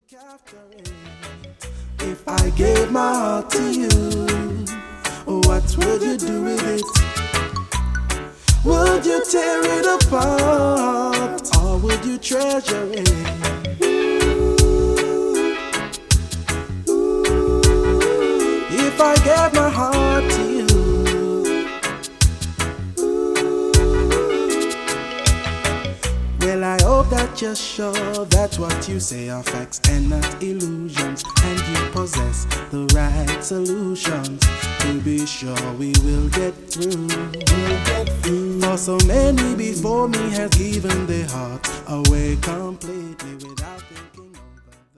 If I gave my heart to you, what would you do with it? Would you tear it apart, or would you treasure it? If I gave my heart to you, well, I hope that you're sure that what you say are facts and not illusions, and you possess the right solutions to be sure we will get through. For so many before me has given their heart away completely without